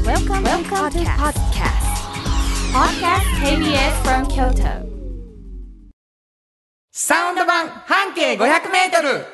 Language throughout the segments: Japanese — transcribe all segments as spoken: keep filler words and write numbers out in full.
Welcome, Welcome to podcast. Podcast ケービーエス from Kyoto. サウンド版半径ごひゃくメートル。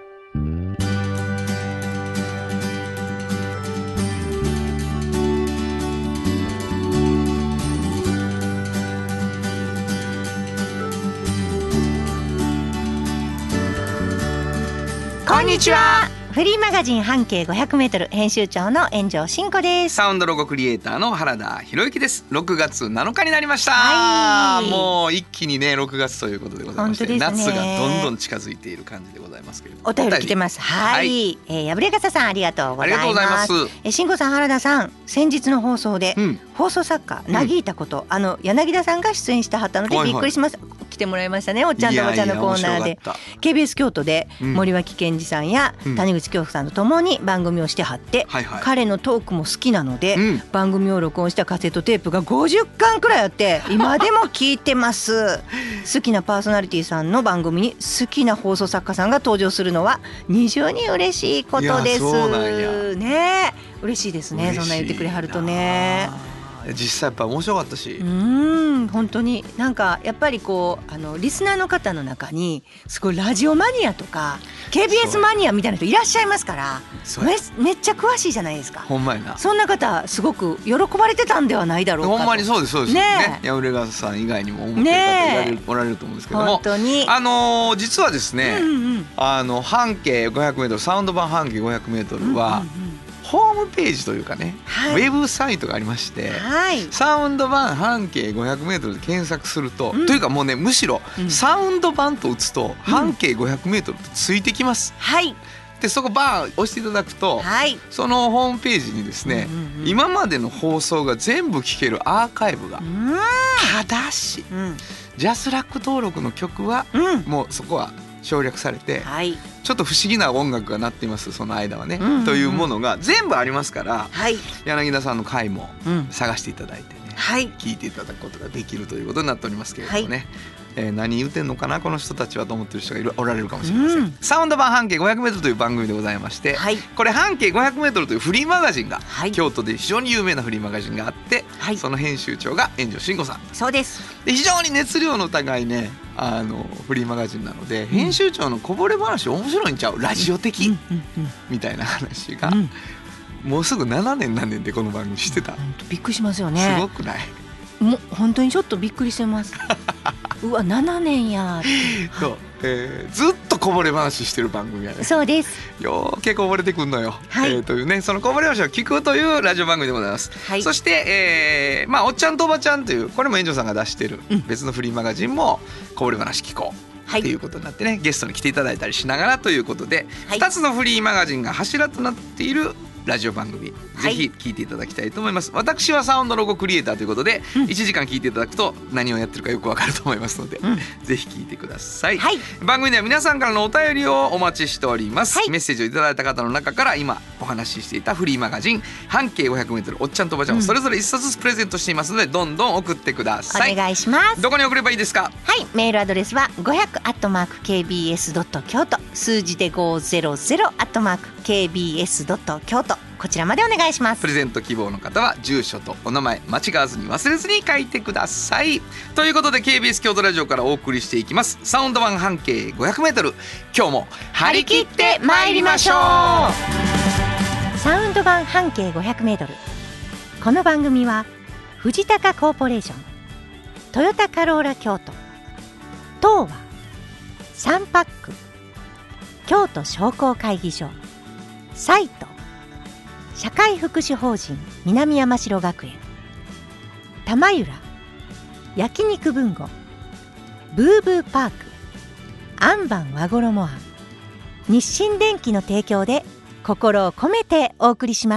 こんにちは。 フリーマガジン半径ごひゃくメートル編集長の炎上真子です。 サウンドロゴクリエイターの原田博之です。ろくがつなのかになりました、 はい、 もう一気にねろくがつということでございまして、 ね、 夏がどんどん近づいている感じでございますけれども、 お便り来てます。はい、はい、えー、破れ傘さんありがとうございます。 ありがとうございます。 えー、真子さん原田さん、先日の放送で、うん、放送作家なぎいたこと、うん、あの柳田さんが出演してはったのでびっくりします。はいはい、来てもらいましたね。おっちゃんとおばちゃんのコーナーで。いやいや ケービーエス 京都で森脇健児さんや谷口京子さんとともに番組をしてはって、うんはいはい、彼のトークも好きなので、うん、番組を録音したカセットテープがごじゅっかんくらいあって今でも聞いてます好きなパーソナリティさんの番組に好きな放送作家さんが登場するのは二重に嬉しいことです。 そうなんやね。嬉しいですね。そんな言ってくれはるとね。 実際やっぱ面白かったし、 うーん本当になんかやっぱりこうあのリスナーの方の中にすごいラジオマニアとか ケービーエス マニアみたいな人いらっしゃいますから、め, めっちゃ詳しいじゃないですか。 ほんまやな。 そんな方すごく喜ばれてたんではないだろうかと。 ほんまにそうですそうですね。やうれがさん以外にも思ってる方ねおられると思うんですけども、 本当にあのー、実はですね、うんうん、あの半径ごひゃくメートルサウンド版半径ごひゃくメートルは、うんうんうん、ホームページというかね、はい、ウェブサイトがありまして、はい、サウンド版半径ごひゃくメートルで検索すると、うん、というかもうねむしろ、うん、サウンド版と打つと半径ごひゃくメートルとついてきます、 はい、でそこバーン押していただくと、はい、そのホームページにですね、うんうんうん、今までの放送が全部聴けるアーカイブが、うん、ただし、うん、ジャスラック登録の曲は、うん、もうそこは省略されて、はい、ちょっと不思議な音楽が鳴っていますその間はね、うんうんうん、というものが全部ありますから、はい、柳田さんの回も探していただいてね、うんはい、聞いていただくことができるということになっておりますけれどもね、はいえー、何言うてんのかなこの人たちはと思ってる人がいるおられるかもしれません、うん、サウンド版半径ごひゃくメートルという番組でございまして、はい、これ半径ごひゃくメートルというフリーマガジンが、はい、京都で非常に有名なフリーマガジンがあって、はい、その編集長が炎上真子さん。 そうです。 で非常に熱量の高いねあのフリーマガジンなので、うん、編集長のこぼれ話面白いんちゃうラジオ的、うんうんうんうん、みたいな話が、うん、もうすぐななねんなんねんでこの番組してた。 びっくりしますよね。 すごくない？ もう本当にちょっとびっくりしてますうわななねんやってそう、えー、ずっとこぼれ話してる番組やね。 そうです。 よーけこぼれてくんのよ、はいえー、というねそのこぼれ話を聞くというラジオ番組でございます、はい、そして、えーまあ、おっちゃんとおばちゃんというこれも炎上さんが出してる別のフリーマガジンもこぼれ話聞こうはい、っていうことになってねゲストに来ていただいたりしながらということで、はい、ふたつのフリーマガジンが柱となっているラジオ番組、はい、ぜひ聞いていただきたいと思います。私はサウンドロゴクリエイターということで、うん、いちじかん聞いていただくと何をやってるかよくわかると思いますので、うん、ぜひ聞いてください、はい、番組では皆さんからのお便りをお待ちしております、はい、メッセージをいただいた方の中から今お話ししていたフリーマガジン半径ごひゃくメートルおっちゃんとおばちゃんをそれぞれいっさつずつプレゼントしていますのでどんどん送ってください。 お願いします。 どこに送ればいいですか？ はい、メールアドレスはごひゃくアットマークケービーエスドット京都数字でごひゃくアットマークケービーエスドット京都こちらまでお願いします。 プレゼント希望の方は住所とお名前間違わずに忘れずに書いてください。ということで ケービーエス 京都ラジオからお送りしていきますサウンド版半径ごひゃくメートル、今日も張り切ってまいりましょう。 サウンド版半径ごひゃくメートル、この番組は藤高コーポレーション、トヨタカローラ京都、東和、サンパック、京都商工会議所、サイト、社会福祉法人南山城学園、玉浦、焼肉文吾、ブーブーパーク、アンバン和衣庵、日清電機の提供で心を込めてお送りします。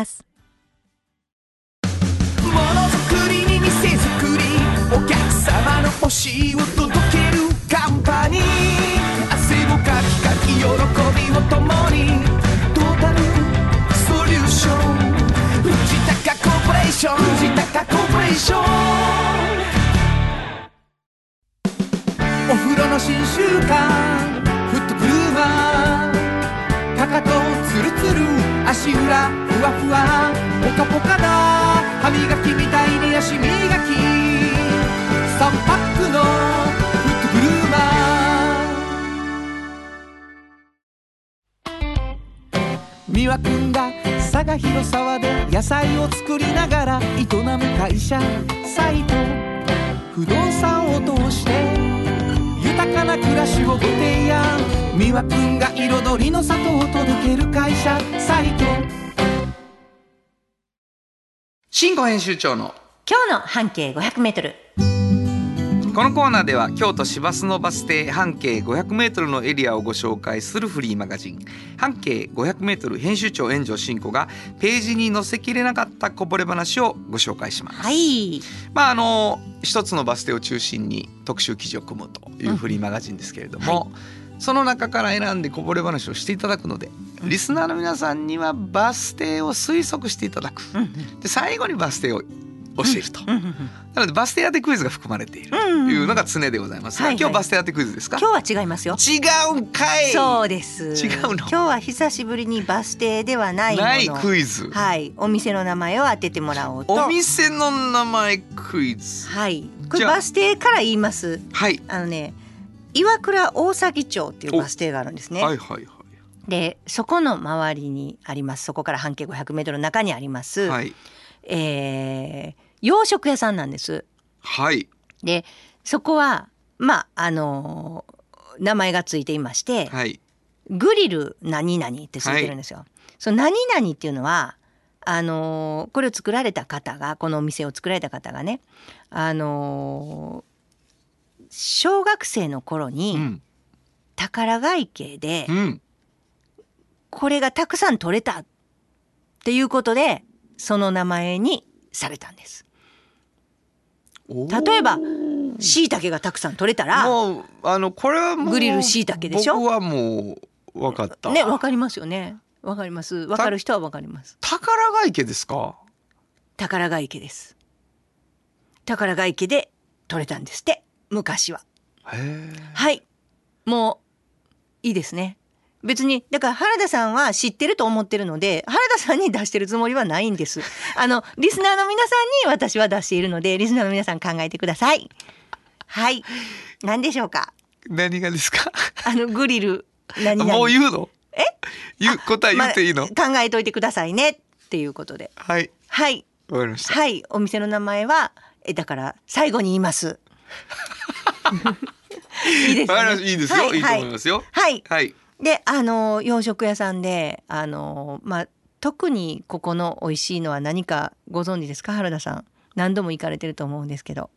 ものづくりに店づくり、お客様の欲しいを届けるカンパニー、汗をかきかき喜びを共にトータルソリューション、藤高コーポレーション、藤高コーポレーション。お風呂の新習慣フットブルーマー、かかとツルツル足裏ふわふわポカポカだ三輪くんが佐賀広沢で野菜を作りながら営む会社サイト不動産を通して豊かな暮らしをご提案三輪くんが彩りの里を届ける会社サイト新語編集長の今日の半径ごひゃくメートル。 このコーナーでは京都市バスのバス停半径ごひゃくメートルのエリアをご紹介するフリーマガジン半径ごひゃくメートル編集長円城真子がページに載せきれなかったこぼれ話をご紹介します。 はい。 まああの一つのバス停を中心に特集記事を組むというフリーマガジンですけれども、うんはい、その中から選んでこぼれ話をしていただくので、リスナーの皆さんにはバス停を推測していただく、うん、で最後にバス停を教えると、うんうんうん、なのでバス停当てクイズが含まれているというのが常でございますが、うんうん、今日バス停当てクイズですか？ 今日は違いますよ。 違うんかい。 そうです。 違うの。 今日は久しぶりにバス停ではないもの、 ないクイズ、 はい、お店の名前を当ててもらおうと。 お店の名前クイズ、 はい、これバス停から言います。はい、あのね岩倉大崎町っていうバス停があるんですね。 はいはいはい。 でそこの周りにあります、そこから半径ごひゃくメートルの中にあります、はい、えー、洋食屋さんなんです。 はい。 でそこはまああのー、名前がついていまして、はい、グリル何々ってついてるんですよ、はい、その何々っていうのはあのー、これを作られた方がこのお店を作られた方がね、あのー、小学生の頃に、うん、宝ヶ池で、うん、これがたくさん取れたっていうことでその名前にされたんです。例えば椎茸がたくさん取れたらもうあのこれはもうグリル椎茸でしょ。 僕はもう分かったね。分かりますよね。分かります。分かる人は分かります。 宝ヶ池ですか？ 宝ヶ池です。宝ヶ池で取れたんですって昔は。 へー。 はい、もういいですね。別にだから原田さんは知ってると思ってるので原田さんに出してるつもりはないんです。あのリスナーの皆さんに私は出しているのでリスナーの皆さん考えてください。はい、何でしょうか？ 何がですか？ あのグリル何々 もう言うの？ え？ 言う答え言っていいの？ ま、考えといてくださいねっていうことで。 はいはいわかりました。 はい、お店の名前はえだから最後に言いますいいですね。 いいですよ、はい、いいと思いますよ。 はいはい。であの洋食屋さんであの、まあ、特にここの美味しいのは何かご存知ですか？原田さん何度も行かれてると思うんですけど。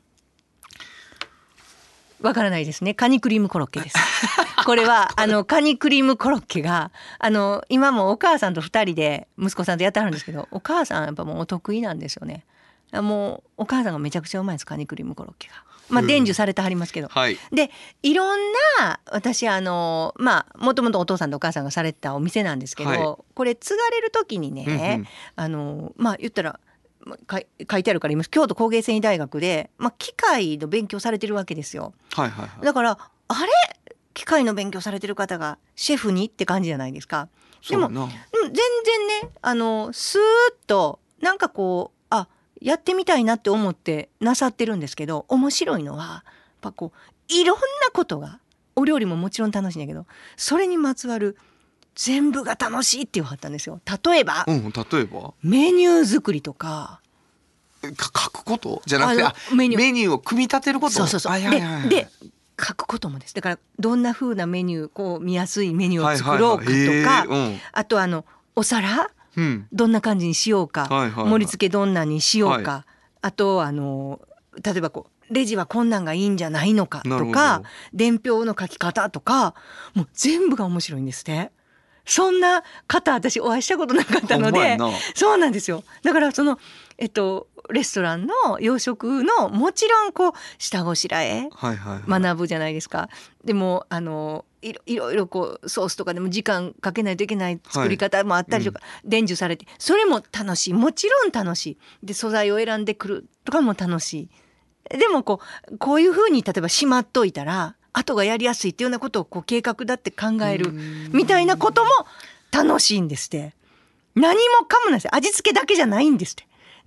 わからないですね。カニクリームコロッケですこれはあのカニクリームコロッケがあの今もお母さんとふたりで息子さんとやってはるんですけど、お母さんやっぱもうお得意なんですよね。もうお母さんがめちゃくちゃうまいです、カニクリームコロッケが。まあ、伝授されてはりますけど、はい、でいろんな私あのまあもともとお父さんとお母さんがされてたお店なんですけど、はい、これ継がれる時にね、うんうん、あのまあ言ったら書いてあるから今京都工芸繊維大学で、まあ、機械の勉強されてるわけですよ、はいはいはい、だからあれ機械の勉強されてる方がシェフにって感じじゃないですか。でも、でも全然ねあのスーッとなんかこうあやってみたいなって思ってなさってるんですけど、面白いのはやっぱこういろんなことがお料理ももちろん楽しいんだけどそれにまつわる全部が楽しいって言わはったんですよ。例えば、うん、例えばメニュー作りとか書くことじゃなくてあメニュー、メニューを組み立てること。 そうそうそう。で、で書くこともです。だからどんな風なメニューこう見やすいメニューを作ろうかとか、はいはいはい、あとあのお皿うん、どんな感じにしようか、はいはいはい、盛り付けどんなにしようか、はい、あとあの例えばこうレジはこんなんがいいんじゃないのかとか伝票の書き方とかもう全部が面白いんですね。そんな方私お会いしたことなかったのでそうなんですよ。だからそのえっとレストランの洋食のもちろんこう下ごしらえ学ぶじゃないですか、はいはいはい、でもあのいろいろいろこうソースとかでも時間かけないといけない作り方もあったりとか、はいうん、伝授されてそれも楽しい、もちろん楽しいで素材を選んでくるとかも楽しい。でもこうこういう風に例えばしまっといたら後がやりやすいっていうようなことをこう計画だって考えるみたいなことも楽しいんですって。何もかもなんですよ。味付けだけじゃないんですって。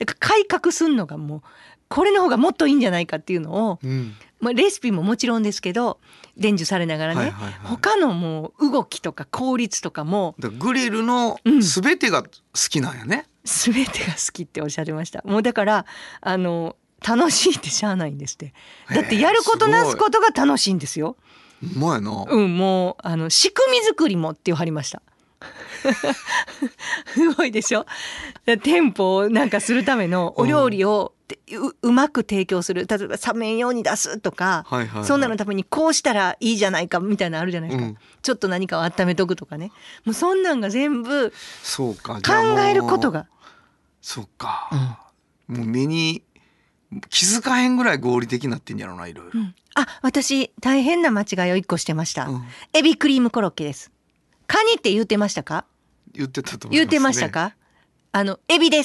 だから改革するのがもうこれの方がもっといいんじゃないかっていうのを、 うんまあ、レシピももちろんですけど伝授されながらね、 はいはいはい、 他のもう動きとか効率とかもだからグリルの全てが好きなんやね、 うん、全てが好きっておっしゃってました。もうだからあの楽しいってしゃあないんですって。だってやることなすことが楽しいんですよ。 うまいな。 うんもうあの仕組み作りもって言われました。すごいでしょ。店舗をなんかするためのお料理を う, うまく提供する、例えば冷めんように出すとか、はいはいはい、そんなのためにこうしたらいいじゃないかみたいなのあるじゃないですか、うん、ちょっと何かを温めとくとかね。もうそんなんが全部そうか考えることがそうか、うん、もう目に気づかへんぐらい合理的になってんやろな、いろいろ、うん、 あ、私大変な間違いを一個してました、うん、エビクリームコロッケです。カニって言ってましたか？ 言ってたと思いますね。 言ってましたか？あのエビです。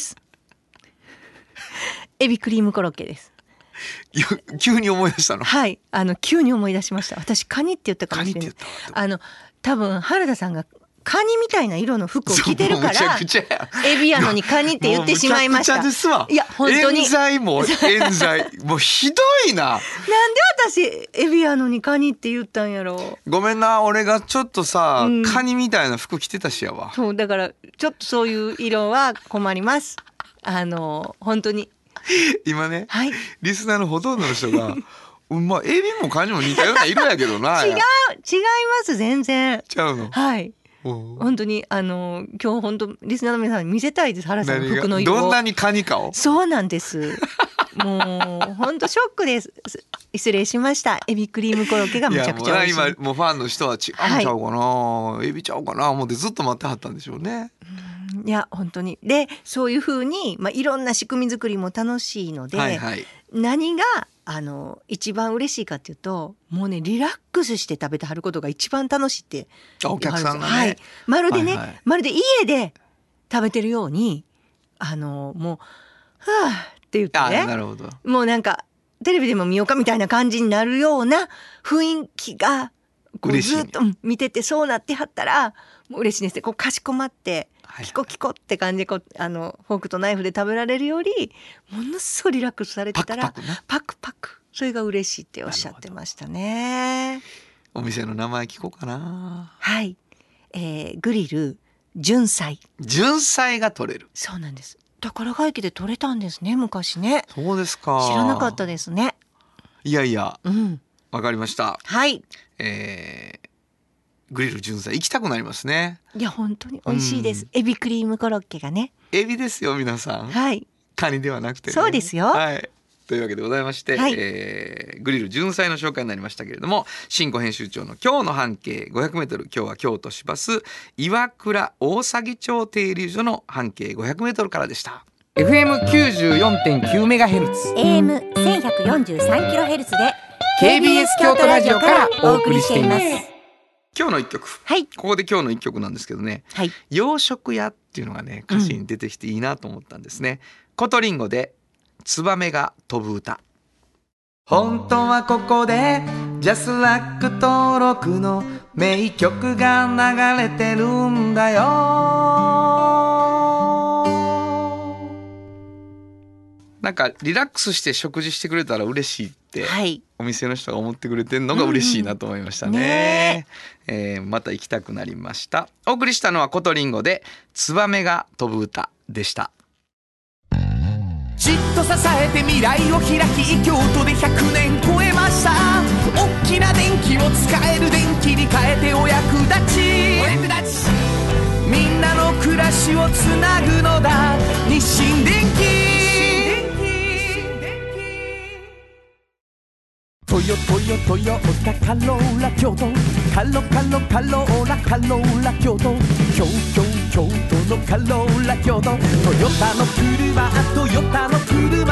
エビクリームコロッケです。 急に思い出したの？はい、 あの急に思い出しました。私カニって言ったかもしれない。あの多分原田さんがカニみたいな色の服を着てるからエビやのにカニって言ってしまいました。 もうむちゃくちゃですわ。 いや本当に冤罪も冤罪もうひどいな。なんで私エビやのにカニって言ったんやろ。 ごめんな、俺がちょっとさ、うん、カニみたいな服着てたしやわ。 そうだからちょっとそういう色は困ります。あの本当に今ね、 はい、 リスナーのほとんどの人がまあエビもカニも似たような色やけどな。 違う違います全然。 ちゃうの。 はい。本当にあの今日本当リスナーの皆さんに見せたいです。原さんの服の色を。 どんなにカニかを。そうなんです。もう本当ショックです。失礼しました。エビクリームコロッケがめちゃくちゃ美味しい。 いやもう今もうファンの人は違うんちゃうかな、はい、エビちゃうかな思ってずっと待ってはったんでしょうね。 いや本当にでそういう風に、まあ、いろんな仕組み作りも楽しいので、はいはい、何があの一番嬉しいかっていうともうねリラックスして食べてはることが一番楽しいってお客さんがね、 はい、まるでね、はいはい、まるで家で食べてるようにあのもうはぁって言ってね、 なるほど、 もうなんかテレビでも見ようかみたいな感じになるような雰囲気がこうずっと見ててそうなってはったらもう嬉しいですね。こうかしこまってキコキコって感じでこうあのフォークとナイフで食べられるよりものすごいリラックスされてたらパクパク、 パクパクそれが嬉しいっておっしゃってましたね。 お店の名前聞こうかな。 はい、えー、グリル純菜。 純菜が取れる。 そうなんです。宝ヶ池で取れたんですね昔ね。 そうですか。 知らなかったですね。 いやいや、 うん、 わかりました。 はい、 えーグリル純菜行きたくなりますね。 いや本当に美味しいです、うん、エビクリームコロッケがね。 エビですよ皆さん。 はい。 カニではなくて、ね、 そうですよ。 はい。というわけでございまして、はい、えー、グリル純菜の紹介になりましたけれども、新庫編集長の今日の半径 ごひゃくメートル、今日は京都市バス岩倉大崎町停留所の半径 ごひゃくメートルからでした。エフエムきゅうじゅうよんてんきゅうメガヘルツ、 エーエムせんひゃくよんじゅうさんキロヘルツ でケービーエス 京都ラジオからお送りしています。今日の一曲、 はい、 ここで今日の一曲なんですけどね、 はい、 洋食屋っていうのがね歌詞に出てきていいなと思ったんですね、うん、コトリンゴでツバメが飛ぶ歌。本当はここでジャスラック登録の名曲が流れてるんだよ。なんかリラックスして食事してくれたら嬉しいって、はい、お店の人が思ってくれてるのが嬉しいなと思いましたね、うんねえー、また行きたくなりました。お送りしたのはコトリンゴでツバメが飛ぶ歌でした。 じっと支えて未来を開き京都でひゃくねん超えました。大きな電気を使える電気に変えてお役立ち、お役立ちみんなの暮らしをつなぐのだ日清電気。トヨトヨトヨタカローラ京都、カロカロカローラカローラ京都、京京京都のカローラ京都、トヨタの車トヨタの車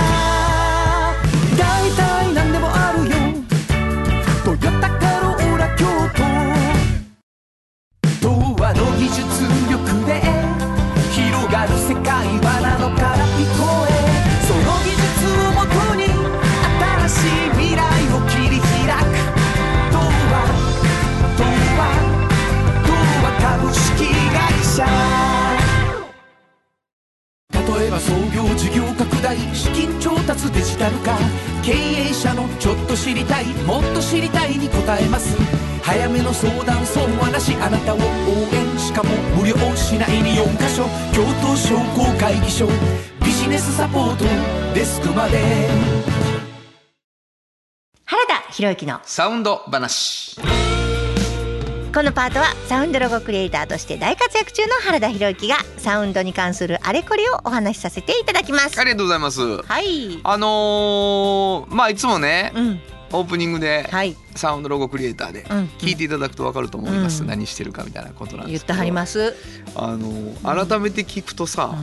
大体何でもあるよ、トヨタカローラ京都。童話の技術力で広がる世界はなのから聞こえ、その技術をもとに新しい未来を切り開く。童話童話童話株式会社。例えば創業事業拡大資金調達デジタル化、経営者のちょっと知りたいもっと知りたいに答えます。早めの相談相話なし、あなたを応援、しかも無料、市内によんカ所、京都商工会議所、ビジネスサポートデスクまで。 原田博之のサウンド話。 このパートはサウンドロゴクリエイターとして大活躍中の原田博之がサウンドに関するあれこれをお話しさせていただきます。 ありがとうございます。 はい、 あのー、まあいつもね、うん、オープニングで、はい、サウンドロゴクリエイターで聞いていただくと分かると思います、うん、何してるかみたいなことなんですけど、言ってはります。あのー、改めて聞くとさ、うん、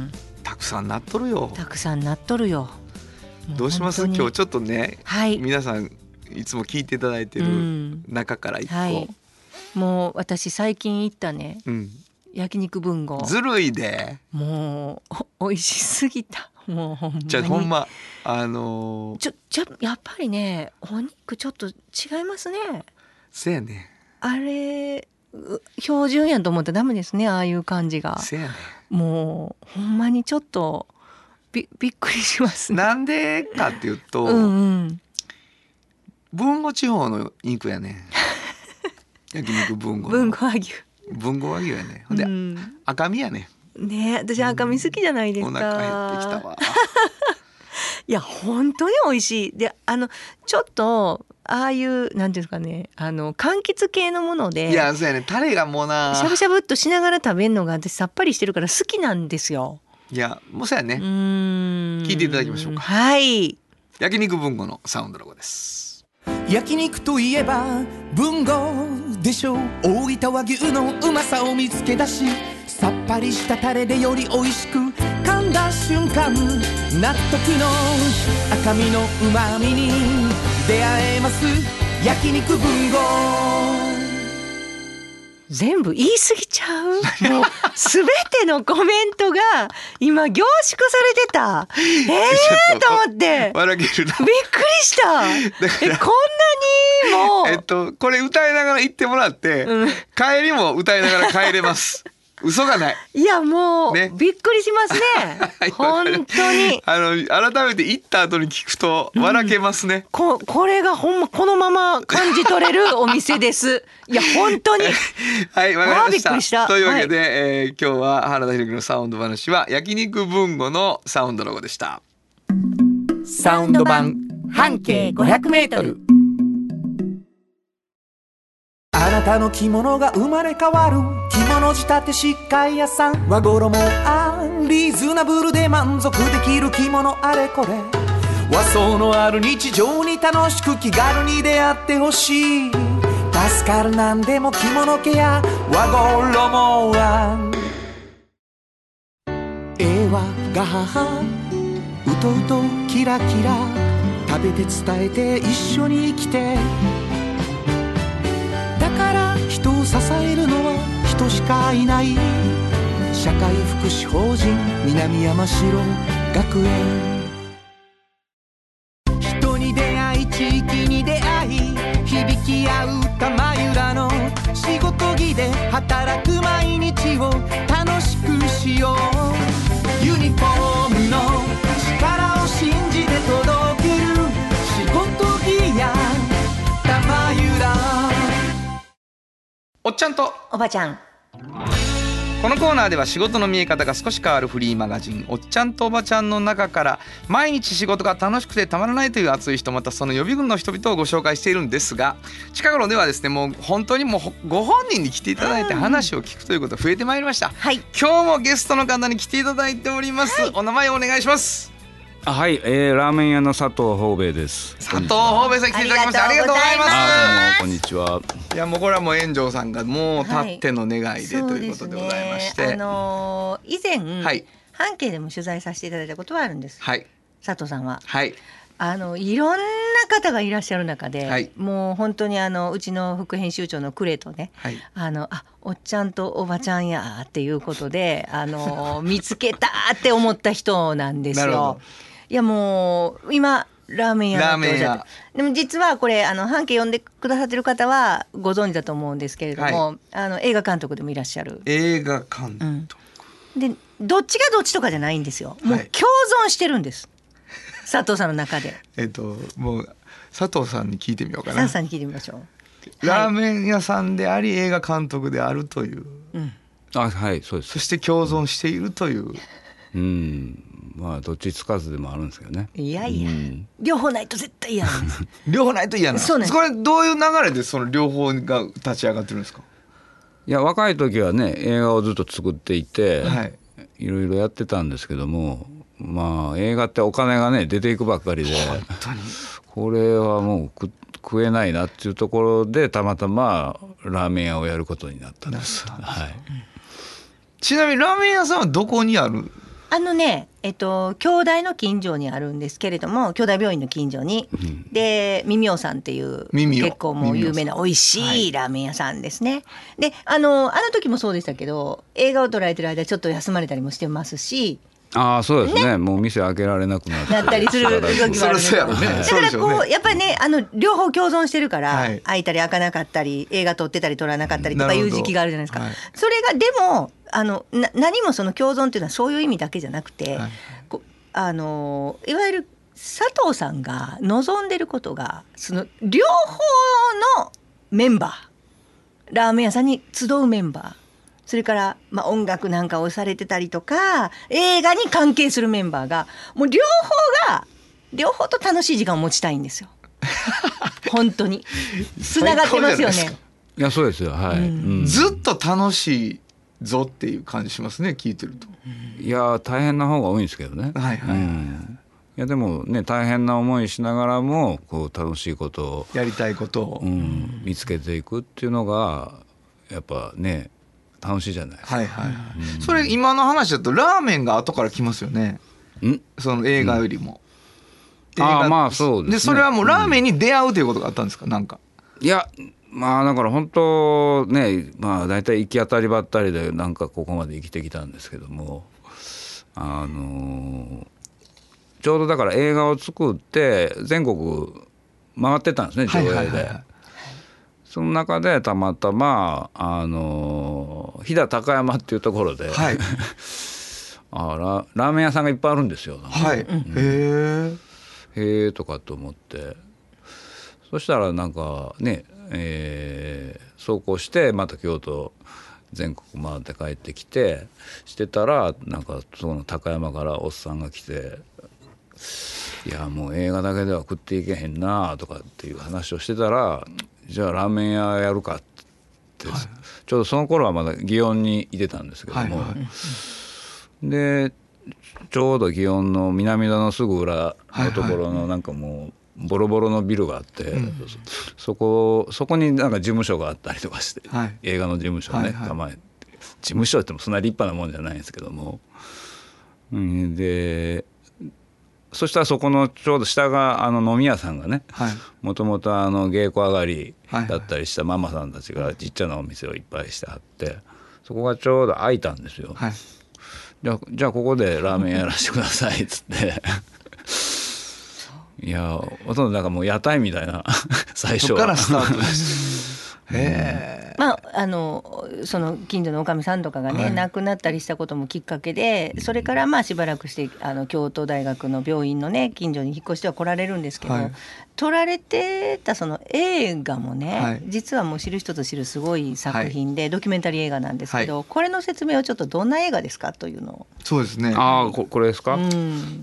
たくさんなっとるよ。たくさんなっとるよ。どうします？今日ちょっとね、はい、皆さんいつも聞いていただいてる中から一個、うん、はい、もう私最近行ったね、うん、焼肉文吾ずるいで、もう美味しすぎた。もうほんまにじゃあほんまあのー、ちょちょやっぱりね、お肉ちょっと違いますね。せやね、あれ標準やと思ったらダメですね、ああいう感じが。せやね、もうほんまにちょっと び, びっくりしますね。なんでかっていうと、うん、うん、豊後地方の肉やね焼肉豊後の豊後和牛豊後和牛やね。ほんで、うん、赤身やね。ねえ、私赤身好きじゃないですか、うん、お腹減ってきたわいや本当に美味しい。で、あのちょっとああいうなんていうんですかね、あの柑橘系のもので、いやそうやね、タレがもうなしゃぶしゃぶっとしながら食べるのが私さっぱりしてるから好きなんですよ。いやもうそうやね。うーん、聞いていただきましょうか。はい、焼肉文吾のサウンドロゴです。 焼肉といえば文吾でしょう。大分和牛のうまさを見つけ出し、さっぱりしたタレでより美味しく噛んだ瞬間、納得の赤身のうまみに出会えます。焼肉文吾。 全部言い過ぎちゃう。もうすべてのコメントが今凝縮されてた。えーと思って笑けるな。 びっくりした。え、こんなにもう、 えっとこれ歌いながら言ってもらって、うん、帰りも歌いながら帰れます嘘がない。 いやもう、ね、びっくりしますね本当に。 あの改めて行った後に聞くと笑けますね、うん、 こ, これがほんまこのまま感じ取れるお店ですいや本当にはい、わかりました。 びっくりした。 というわけで、はい、えー、今日は原田裕之のサウンド話は焼肉文吾のサウンドロゴでした。 サウンド版半径ごひゃくメートル。あなたの着物が生まれ変わる着物仕立て疾患屋さん、和衣あリーズナブルで満足できる着物あれこれ、和装のある日常に楽しく気軽に出会ってほしい。助かるなんでも着物ケア和衣はえわが母うとうとキラキラ食べて伝えて一緒に生きて、だから人を支えるのは人しかいない社会福祉法人南山城学園。人に出会い地域に出会い響き合う玉浦の仕事着で働く毎日を楽しくしよう。ユニフォームの力を信じて届ける仕事着や玉浦。 おっちゃんとおばちゃん。 このコーナーでは仕事の見え方が少し変わるフリーマガジンおっちゃんとおばちゃんの中から毎日仕事が楽しくてたまらないという熱い人、またその予備軍の人々をご紹介しているんですが、近頃ではですね、もう本当にもうご本人に来ていただいて話を聞くということが増えてまいりました、はい、今日もゲストの方に来ていただいております、はい、お名前をお願いします。 はい、えー、ラーメン屋の佐藤宝兵衛です。 佐藤宝兵衛さん来ていただきましてありがとうございます。 あ、どうもこんにちは。 いやもうこれはもう炎上さんがもうたっての願いで、はい、ということでございまして、 ね、あのー、以前、はい、半径でも取材させていただいたことはあるんです、はい、佐藤さんは、はい、あのいろんな方がいらっしゃる中で、はい、もう本当にあのうちの副編集長のクレとね、はい、あのあおっちゃんとおばちゃんやっていうことであの見つけたって思った人なんですよ。いやもう今ラーメン屋の屋でも実はこれあの半径読んでくださってる方はご存知だと思うんですけれども、はい、あの映画監督でもいらっしゃる。 映画監督、 うん、でどっちがどっちとかじゃないんですよ。もう共存してるんです、はい、佐藤さんの中で。 えっともう佐藤さんに聞いてみようかな。 佐藤さんに聞いてみましょう。 ラーメン屋さんであり映画監督であるという、 うん、 あ、はいそうです。 そして共存しているという、 うん、まあどっちつかずでもあるんですけどね。 いやいや、 うん、 両方ないと絶対嫌なんです両方ないと嫌なんです。 そうなんです。 これどういう流れでその両方が立ち上がってるんですか。 いや若い時はね映画をずっと作っていて、 はい、 いろいろやってたんですけども、まあ映画ってお金がね出ていくばっかりで、 本当にこれはもう食えないなっていうところでたまたまラーメン屋をやることになったんです。はい、 ちなみにラーメン屋さんはどこにある。 あのね、えっと京大の近所にあるんですけれども、京大病院の近所に、うん、でミミオさんっていう結構もう有名な美味しいラーメン屋さんですね、はい、であのあの時もそうでしたけど、映画を撮られてる間ちょっと休まれたりもしてますし。 ああそうです ね, ねもう店開けられなくなったりする時もあるんです。だからこうやっぱりね、あの両方共存してるから、はい、開いたり開かなかったり映画撮ってたり撮らなかったりとかいう時期があるじゃないですか、はい、それがでもあのな何もその共存っていうのはそういう意味だけじゃなくて、はい、こあのいわゆる佐藤さんが望んでることがその両方のメンバー、ラーメン屋さんに集うメンバー、それから、まあ、音楽なんかをされてたりとか映画に関係するメンバーがもう両方が両方と楽しい時間を持ちたいんですよ本当につながってますよね。 いやそうですよ、はい、うん、 ずっと楽しいぞっていう感じしますね、聞いてると。 いや大変な方が多いんですけどね、 はいはい、はい、うん、 いやでもね大変な思いしながらもこう楽しいことをやりたいことを、 うん、見つけていくっていうのがやっぱね楽しいじゃないですか。 はいはいはい、うん、それ今の話だとラーメンが後から来ますよね、んその映画よりも、 うん、ああまあそうですね。 でそれはもうラーメンに出会うということがあったんですか。なんかいやまあだから本当ね、まあ大体行き当たりばったりでなんかここまで生きてきたんですけども、あのちょうどだから映画を作って全国回ってたんですね、上映で、はいはいはいはい、その中でたまたまあの飛騨高山っていうところで、はい、あ ラ, ラーメン屋さんがいっぱいあるんですよ。 はい、うん、へえへえとかと思って、そしたらなんかね、えー、走行してまた京都全国回って帰ってきてしてたら、なんかその高山からおっさんが来て、いやもう映画だけでは食っていけへんなとかっていう話をしてたら、じゃあラーメン屋やるかって、はい、ちょうどその頃はまだ祇園にいてたんですけども、はいはい、でちょうど祇園の南田のすぐ裏のところのなんかもうボロボロのビルがあって、はいはい、そこそこになんか事務所があったりとかして、はい、映画の事務所ね、はいはい、構えて、事務所ってもそんな立派なもんじゃないんですけども、うん、でそしたらそこのちょうど下があの飲み屋さんがね、もともと稽古上がりだったりしたママさんたちがちっちゃなお店をいっぱいしてあって、そこがちょうど空いたんですよ、はい、じゃあ、じゃあここでラーメンやらせてくださいっつっていやほとんどなんかもう屋台みたいな最初はそこからスタートですへまあ、あのその近所のおかみさんとかがね、はい、亡くなったりしたこともきっかけで、それからまあしばらくしてあの京都大学の病院のね近所に引っ越しては来られるんですけど、はい、撮られてたその映画もね、はい、実はもう知る人ぞ知るすごい作品で、はい、ドキュメンタリー映画なんですけど、はい、これの説明をちょっとどんな映画ですかというのを。 そうですね、 ああ こ, これですか、うん、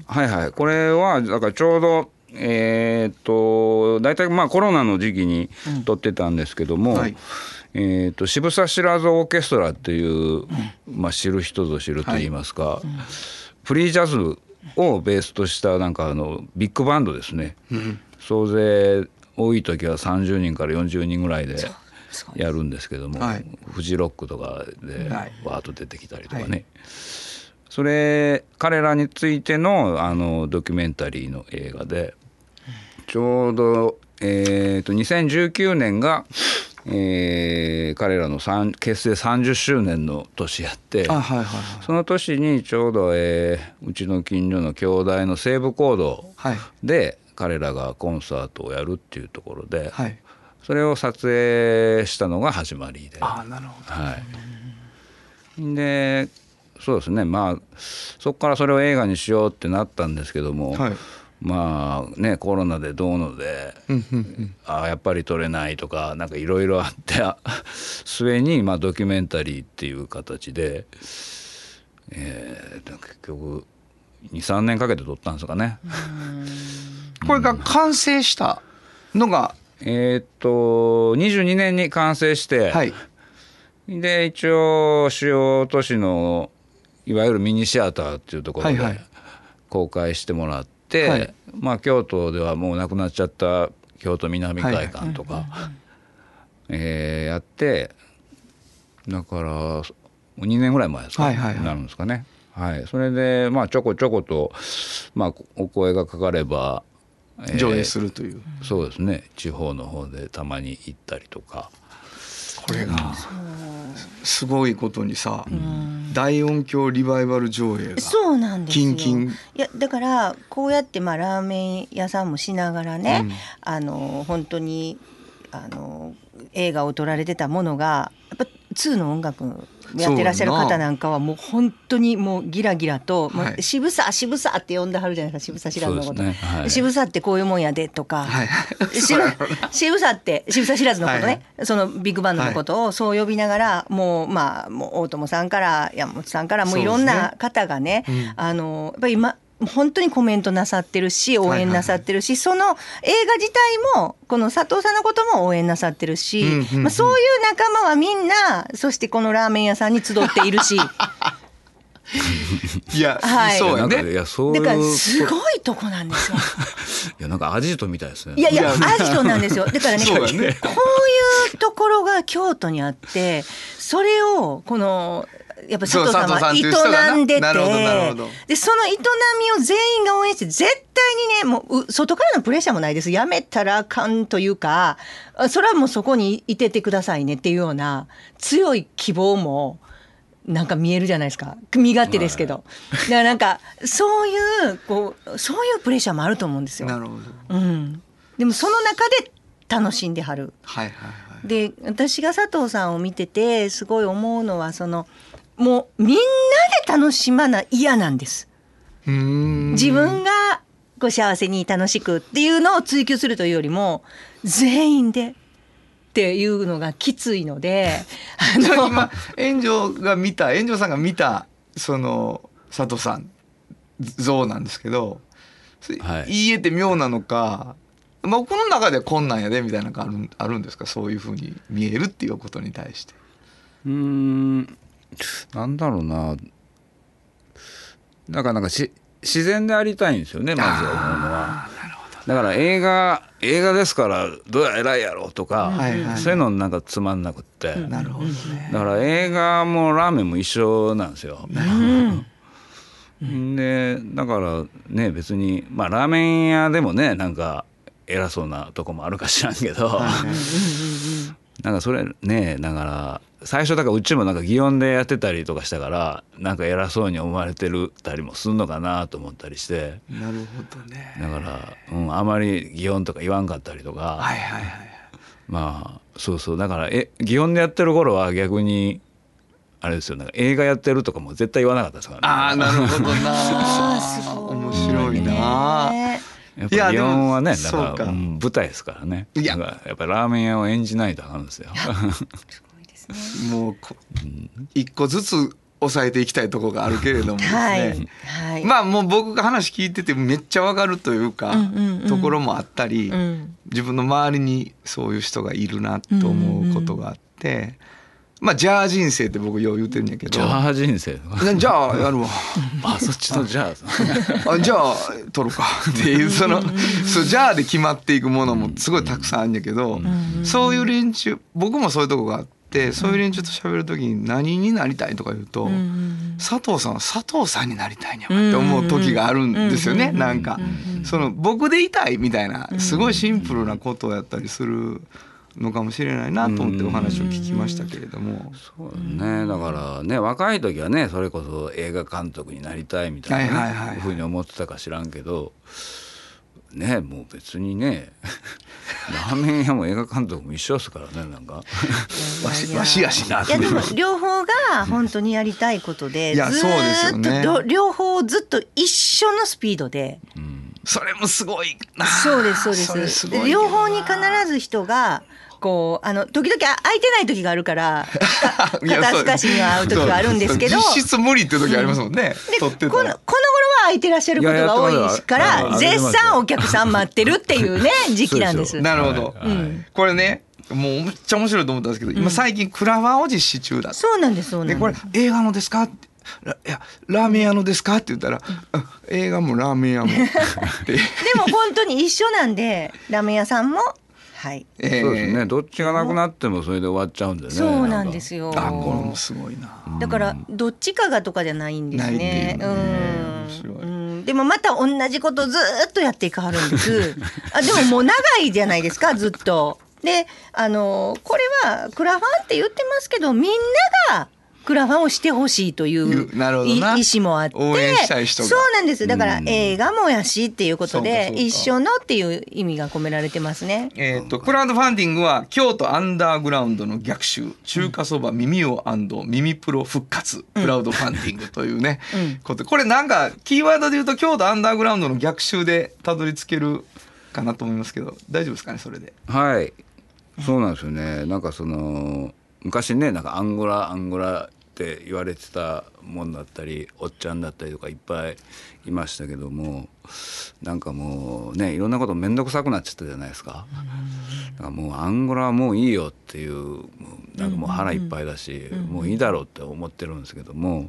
はいはい、これはだからちょうどえー、と大体まあコロナの時期に撮ってたんですけども、うんはい、えー、と渋沢知らずオーケストラっていう、うん、まあ、知る人ぞ知るといいますか、はい、うん、フリージャズをベースとしたなんかあのビッグバンドですね、うん、総勢多い時はさんじゅうにんからよんじゅうにんぐらいでやるんですけども、はい、フジロックとかでわーっと出てきたりとかね、はい、それ彼らについて の, あのドキュメンタリーの映画で、ちょうど、えー、とにせんじゅうきゅうねんが、えー、彼らの結成さんじゅっしゅうねんの年やって、あ、はいはいはい、その年にちょうど、えー、うちの近所の京大の西部講堂で彼らがコンサートをやるっていうところで、はい、それを撮影したのが始まりで、 あ、なるほど、 はい、でそうですね、まあそこからそれを映画にしようってなったんですけども、 はい、 まあねコロナでどうので、あやっぱり撮れないとかなんかいろいろあって末にまあドキュメンタリーっていう形で、えー、結局にさんねんかけて撮ったんですかね。 これが完成したのがえー、っとにじゅうにねんに完成して、はい、で一応主要都市のいわゆるミニシアターっていうところで公開してもらって、はいはい、まあ、京都ではもうなくなっちゃった京都南会館とか、はいえー、やってだからにねんぐらい前ですか、はいはいはい、なるんですかね、はい、それでまあちょこちょこと、まあ、お声がかかれば上映するという、 えー、そうですね、地方の方でたまに行ったりとか。 これがすごいことにさ、うん、大音響リバイバル上映がそうなんですよ。 キンキン。 いやだからこうやってまあラーメン屋さんもしながらね、うん、あの本当にあの映画を撮られてたものがやっぱにの音楽やってらっしゃる方なんかはもう本当にもうギラギラと、はい、渋さ渋さって呼んではるじゃないですか、渋さ知らずのこと、ねはい、渋さってこういうもんやでとか、はい、渋さって渋さ知らずのことね、はい、そのビッグバンドのことをそう呼びながら、はい、もうまあもう大友さんから山本さんからもういろんな方がね、うん、あのやっぱり今本当にコメントなさってるし応援なさってるし、はいはいはい、その映画自体もこの佐藤さんのことも応援なさってるし、うんうんうん、まあ、そういう仲間はみんなそしてこのラーメン屋さんに集っているしいや、はい、そうやね。 いやそういうだからすごいとこなんですよいやなんかアジトみたいですね。 いやいやアジトなんですよ。だから ね, ねこういうところが京都にあってそれをこのやっぱ佐藤さんは営んでて、でその営みを全員が応援して絶対にねもう外からのプレッシャーもないです。やめたらあかんというかそれはもうそこにいててくださいねっていうような強い希望もなんか見えるじゃないですか。身勝手ですけど、はい、だからなんかそういうこうそういうプレッシャーもあると思うんですよ。 なるほど、うん、でもその中で楽しんではる、 はいはいはい、 で私が佐藤さんを見ててすごい思うのはそのもうみんなで楽しまな嫌なんです。うーん自分がこう幸せに楽しくっていうのを追求するというよりも全員でっていうのがきついのであの今炎上が見た炎上さんが見たその佐藤さん像なんですけど、はい、いいえって妙なのか、まあ、僕の中でこんなんやでみたいなのがある、あるんですか、そういうふうに見えるっていうことに対して。 うーんなんだろうな、なんかなんかし自然でありたいんですよね、まず思うのは。だから映画映画ですからどうや偉いやろとか、はいはい、そういうのなんかつまんなくって、 なるほどね、 だから映画もラーメンも一緒なんですよ。うん、でだからね別にまあラーメン屋でもねなんか偉そうなとこもあるか知らんけど、はい、なんかそれねだから最初だからうちもなんか擬音でやってたりとかしたからなんか偉そうに思われてるたりもするのかなと思ったりして。 なるほどね。 だから、うん、あまり擬音とか言わんかったりとか、 はいはいはい、 まあそうそうだからえ擬音でやってる頃は逆にあれですよ、なんか映画やってるとかも絶対言わなかったですからね。 ああなるほどな面白いな。 やっぱ擬音はねだから、うん、舞台ですからね。いややっぱりラーメン屋を演じないとあかんですよ。 もう一個ずつ抑えていきたいところがあるけれどもですね、はいはい、まあもう僕が話聞いててめっちゃわかるというか、うんうんうん、ところもあったり、うん、自分の周りにそういう人がいるなと思うことがあって、うんうんうん、まあジャー人生って僕よう言うてるんやけど、 ジャー人生じゃあやるわあそっちのジャーあじゃあ取るかっていうそのそうジャーで決まっていくものもすごいたくさんあるんやけど、うんうん、そういう連中僕もそういうとこがあってでそういう連中と喋るときに何になりたいとか言うと、うん、佐藤さんは佐藤さんになりたいんやって思う時があるんですよね。なんかその僕でいたいみたいなすごいシンプルなことをやったりするのかもしれないなと思ってお話を聞きましたけれども、 そうね、だからね若い時はねそれこそ映画監督になりたいみたいな、ね、はいはいはいはい、ふうに思ってたか知らんけどねもう別にねラーメン屋も映画監督も一緒ですからねなんかわしわしやしな。 いやでも両方が本当にやりたいことで、 いやずそうですよーねっと両方ずっと一緒のスピードで、 それもすごいな。 そうですそうです。 それすごいで両方に必ず人がこうあの時々空いてない時があるからかいや肩透かしには会う時があるんですけど、 そう実質無理っていう時ありますもんね、 で撮ってたらこのこの頃は空いてらっしゃることが多いかいややってらますよ絶賛お客さん待ってるっていうね時期なんです。 なるほど、 はいはいこれねもうめっちゃ面白いと思ったんですけど、今最近クラファンを実施中だ。 そうなんですそうなでこれんです。 映画のですかって、らいやラーメン屋のですかって言ったら、あ映画もラーメン屋もってでも本当に一緒なんでラーメン屋さんもはい。 えーそうですねどっちがなくなってもそれで終わっちゃうんでねそうなんですよ。 あこれもすごいな。 だからどっちかがとかじゃないんですないってね。 いうね面白いうんうんでもまた同じことずーっとやっていかはるんです。あでももう長いじゃないですかずっと。であのこれはクラファンって言ってますけどみんながクラファンをしてほしいというなるほどな意思もあって応援したい人がそうなんです。だから映画もやしっていうことでそうかそうか一緒のっていう意味が込められてますね。 えー、とクラウドファンディングは京都アンダーグラウンドの逆襲中華そば耳を耳プロ復活クラウドファンディングというね、 うんことこれなんかキーワードで言うと京都アンダーグラウンドの逆襲でたどり着けるかなと思いますけど大丈夫ですかねそれで。 はいそうなんですよねなんかその昔ねなんかアンゴラアンゴラって言われてたもんだったりおっちゃんだったりとかいっぱいいましたけどもなんかもうねいろんなこと面倒くさくなっちゃったじゃないですか。だからもうアンゴラはもういいよっていうもうなんかもう腹いっぱいだしもういいだろうって思ってるんですけども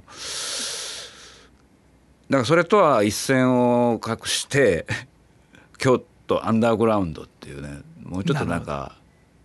だからそれとは一線を画して京都アンダーグラウンドっていうねもうちょっとなんか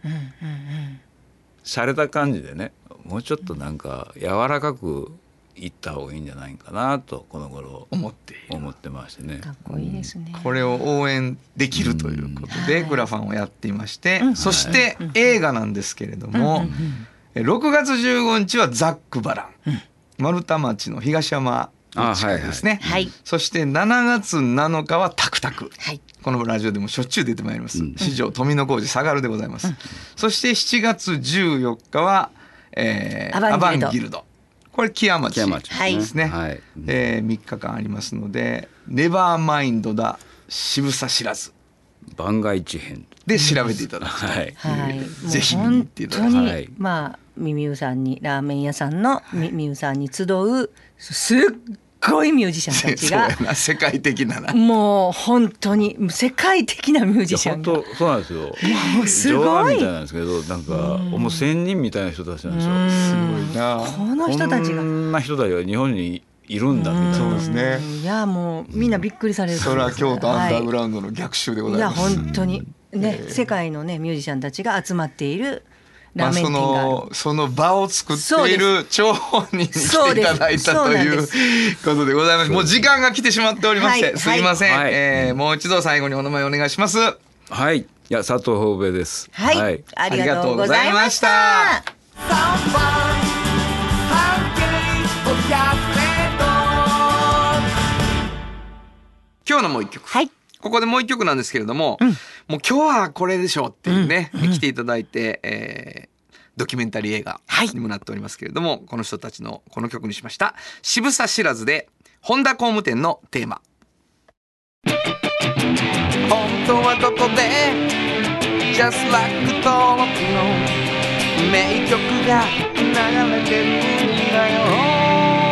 洒落た感じでねもうちょっとなんか柔らかくいった方がいいんじゃないかなとこの頃思っている思ってましてね。 かっこいいですね。 これを応援できるということでクラファンをやっていまして、 うんそして映画なんですけれども、えろくがつじゅうごにちはザックバラン、丸太町の東山の近くですね、 はいはいそしてしちがつなのかはタクタク、 はいこのラジオでもしょっちゅう出てまいります、 うん四条富野小路下がるでございます、そしてしちがつじゅうよっかは、えーアバンギルドアバンギルドこれ木屋町木屋町はいですね、 はいえー、みっかかんありますのでネバーマインドだ渋さ知らず番外地編で調べていただくと、 はいはい、 ぜひ見に行っていただきもう本当に、 はいまあみみゆさんにラーメン屋さんのみみゆさんに集うすっごいミュージシャンたちそうがやな世界的ななもう本当に世界的なミュージシャンが本当そうなんですよ。 もうすごい冗談みたいなんですけどなんかもう仙人みたいな人たちなんですよ。 すごいなこの人たちこがんな人たちが日本にいるんだみたいな。 そうですねいやもうみんなびっくりされるそれは京都アンダーグララウンドの逆襲でごいやざいます、 本当にね、世界のねミュージシャンたちが集まっているまあ、 ラーメンそ店がある、 のその場を作っている張本人に来ていただいたということでございますもう時間が来てしまっておりまして、 はいすいません、 はいえーもう一度最後にお名前お願いします。 はいいや佐藤宝兵衛です。 はい、ありがとうございました。 ありがとうございましたサンバ半径ごひゃくメートル今日のもう一曲、 はいここでもう一曲なんですけれども、もう今日はこれでしょうっていうね、来ていただいて、えードキュメンタリー映画にもなっておりますけれども、この人たちのこの曲にしました渋さ知らずで本田工務店のテーマ。本当はここで Just Like 登録の名曲が流れてるんだよ。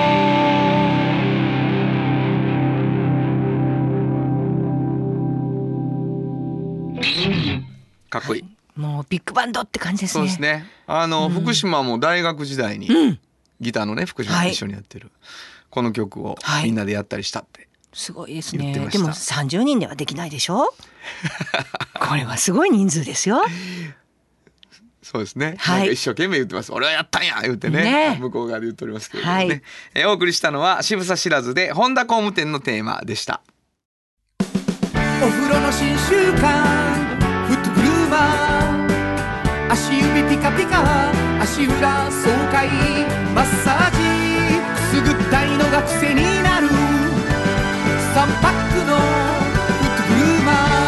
かっこいい。 もうビッグバンドって感じですね。 そうですね。あの、福島も大学時代にギターのね福島と一緒にやってる、この曲をみんなでやったりしたって。 すごいです言ってましたね。でもさんじゅうにんではできないでしょこれはすごい人数ですよ。 そうですね、 はいなんか一生懸命言ってます。俺はやったんや言ってねね向こう側で言っておりますけれどもね、 はいえーお送りしたのは渋さ知らずで本田工務店のテーマでした。 お風呂の新習慣フットグルーマー足指ピカピカ足裏爽快マッサージくすぐったいのが癖になるさんパックのフットグルーマー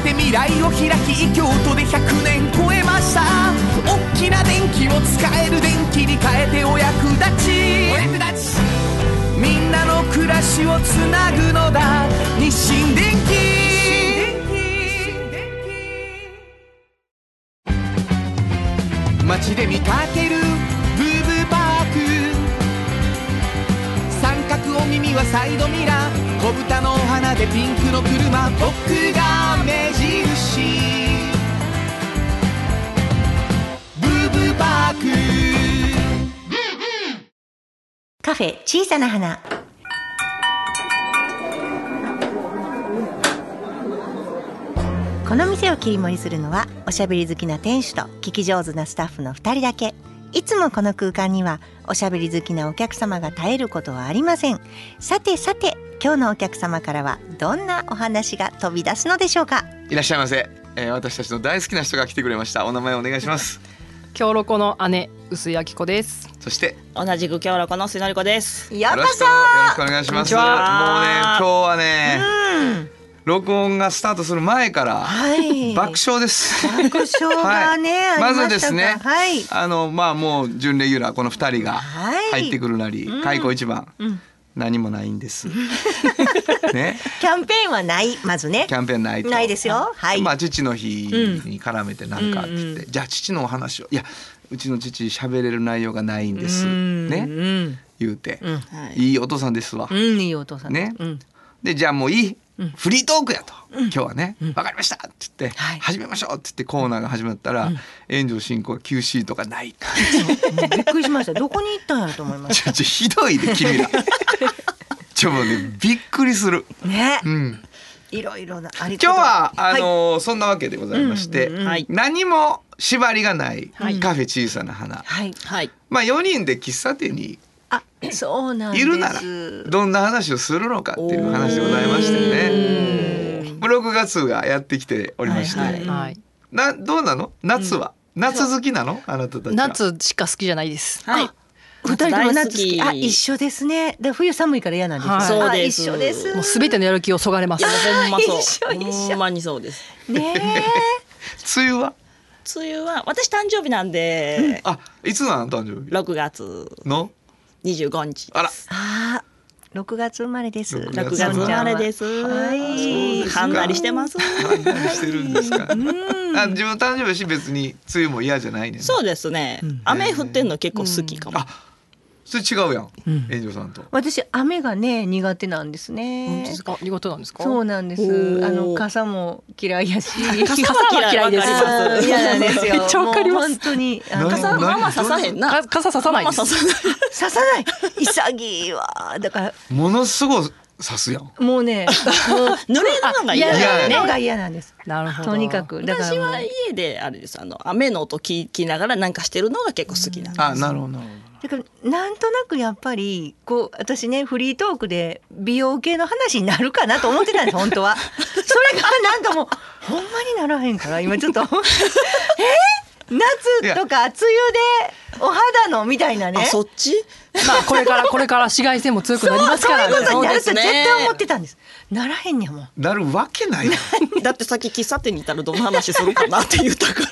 て未来を開き京都でひゃくねん超えました。大きな電気を使える電気に変えてお役立ち、お役立ちみんなの暮らしをつなぐのだ日清電気。街で見かけるブーブーパーク、三角お耳はサイドミラー、小豚のお花でピンクの車、僕が目印ブーブーパーク。 カフェ小さな花。この店を切り盛りするのはおしゃべり好きな店主と聞き上手なスタッフのふたりだけ。いつもこの空間にはおしゃべり好きなお客様が絶えることはありません。さてさて、今日のお客様からはどんなお話が飛び出すのでしょうか。 いらっしゃいませ、えー、私たちの大好きな人が来てくれました。お名前お願いします。 京ロコの姉臼井明子です。 そして同じく京ロコの瀬の子です。 ようこそ。 よろしくお願いします。もうね今日はね、うん録音がスタートする前から、はい、爆笑です。 爆笑がね、はい、 まずですね、 はい、 あのまあもう準レギュラーこのふたりが入ってくるなり、はい、開口一番、うん、何もないんです。ね、 キャンペーンはない、まずね。 キャンペーンないと。 ないですよ。はい。 まあ父の日に絡めてなんかって言って、うん、じゃあ父のお話を、いやうちの父喋れる内容がないんです。ね、うん、言うて、うんはい、いいお父さんですわ。 うん、いいお父さん。 ね、うん、でじゃあもういい。うん、フリートークやと、うん、今日はね、うん、分かりましたって言って、はい、始めましょうって言ってコーナーが始まったら、うん、炎上進行 キューシー とかない。 びっくりしました。どこに行ったんやろと思いました。 ちょちょひどいで君ら。ちょもうねびっくりする。 ね。 うん。 いろいろなあり今日はあのーはい、そんなわけでございまして、うんうんうん、何も縛りがないカフェ小さな花。 はいはい。 まあよにんで喫茶店に。 あ、そうなんです。 いるならどんな話をするのかっていう話でございましてね。ろくがつがやってきておりまして、はいはいはい、などうなの夏は、うん、夏好きなのあなたたちは。 夏しか好きじゃないです。 はい。二人とも夏好き。あ、一緒ですね。で冬寒いから嫌なんです。はい、 そうです。 一緒です。 もうすべてのやる気をそがれます。 ほんまそう。 一緒一緒。 ほんまにそうです。 ねえ。 梅雨は？ 梅雨は私誕生日なんで。 うん、あ、いつなの誕生日？ ろくがつのにじゅうごにち。 あら。 あ。ろくがつ生まれです。 ろくがつ生まれです。はい。はんなりしてます。 はんなりしてるんですか。あ、自分誕生日し別に梅雨も嫌じゃないね。 そうですね。雨降ってんの結構好きかも。 あ、それ違うやん。炎上さんと。 私雨がね苦手なんですね。 あ、苦手なんですか。 そうなんです。あの傘も嫌いやし。 傘は嫌いです。 嫌なんですよ。 めっちゃわかります。 本当に傘ママ刺さへんな。 傘刺さない。 刺さない。 刺さない。潔いわ。だからものすごい刺すやん。 もうね、 濡れるのが嫌なのが嫌なんです。 なるほど。 とにかくだから私は家であれです。あの雨の音聞きながらなんかしてるのが結構好きなんです。 あ、なるほど。 だからなんとなくやっぱりこう私ねフリートークで美容系の話になるかなと思ってたんです本当は。それがなんかもうほんまにならへんから今ちょっとえ夏とか梅雨でお肌のみたいなね。 あ、そっち？ まあこれからこれから紫外線も強くなりますからね。 そうそういうことになると絶対思ってたんです。ならへんやもん。 なるわけない。 だってさっき喫茶店にいたらどんな話するかなって言ったから。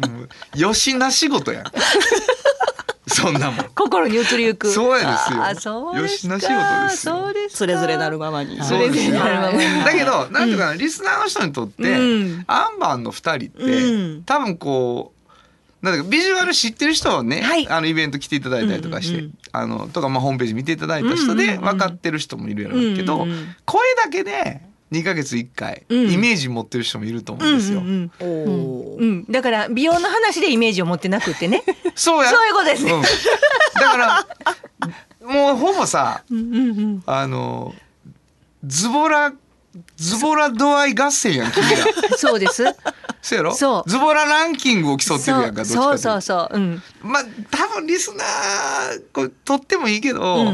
うん、よしな仕事やん。そんなもん心に移りゆく。 そうやですよ。 あ、そうですか。 よしな仕事ですよ。 そうです。 それぞれなるままに。 そうですね。だけどなんていうかな、うん、リスナーの人にとって、うん、アンバーのふたりって、うん、多分こうなんかビジュアル知ってる人はね、はい、あのイベント来ていただいたりとかして、うんうん、あのとかまあホームページ見ていただいた人で分かってる人もいるやろうけど、うんうんうん、声だけでにかげついっかいイメージ持ってる人もいると思うんですよ。うんうんうんうん、だから美容の話でイメージを持ってなくってね。 そうや。 そういうことですね。うん、 だからもうほぼさ、うんうんうん、あのズボラズボラ度合い合戦やん君ら。 そうです。 そうやろ。そう。ズボラランキングを競ってるやんか。 そうそうそうそう。うん。 まあ多分リスナーこれ取ってもいいけど、うん、